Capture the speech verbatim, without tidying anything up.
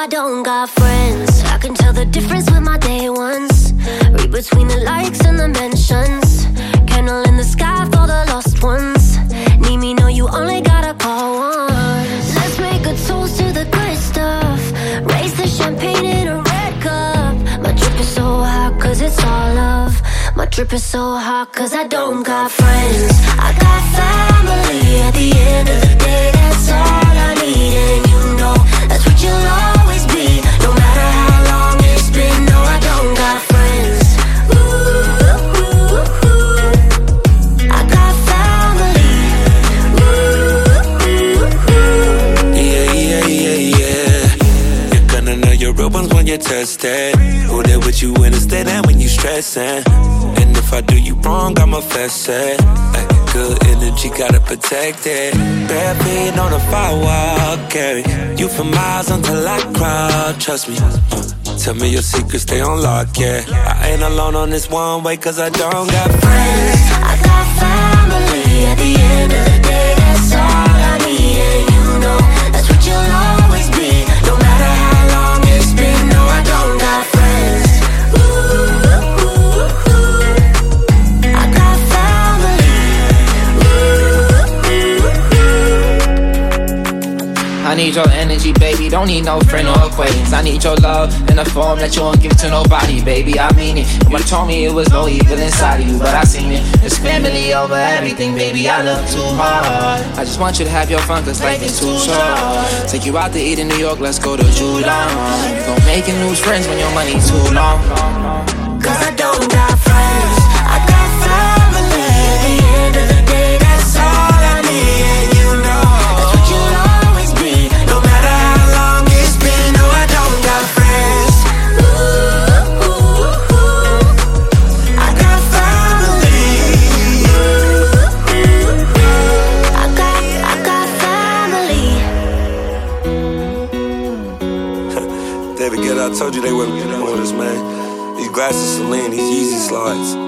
don't got friends. I can tell the difference with my day ones. Read between the likes and the mentions. Candle in the sky for the lost ones. Need me, know you only gotta call once. Let's make a toast to the good stuff. Raise the champagne in a red cup. My drip is so hot cause it's all love. My drip is so hot cause I don't got friends. I got family. At the end of the day, that's all I need. And you know that's what you'll always be. No matter how long it's been. No, I don't got friends. Ooh, ooh, ooh. I got family. Ooh, ooh, ooh. Yeah, yeah, yeah, yeah. You're gonna know your real ones when you're tested. Who there with you when it's dead and when you stressing. And if I do you wrong, I'ma fess it. Ay, good energy, gotta protect it. Bare feet on a firewall, carry you for miles until I cry. Trust me, uh, tell me your secrets, stay on lock, yeah. I ain't alone on this one way, cause I don't got friends. I got family. At the end of the day, that's all I need. And you know that's what you'll always be. No matter how long it's been. No, I don't got friends. I need your energy, baby, don't need no friend or acquaintance. I need your love in a form that you won't give to nobody, baby, I mean it. Nobody told me it was no evil inside of you, but I seen it. It's family over everything, baby, I love too hard. I just want you to have your fun, cause life is too short. Take you out to eat in New York, let's go to Judon. You gon' make new friends when your money too long. Cause I don't got friends, I got family. At the end of the day, that's all I need. And you know that's what you'll always be. No matter how long it's been. No, I don't got friends. Ooh, ooh, ooh. I got family. Ooh, ooh, ooh. I got, I got family. David Guetta, I told you they wouldn't get on with us, man. These glasses Celine, these Yeezy slides.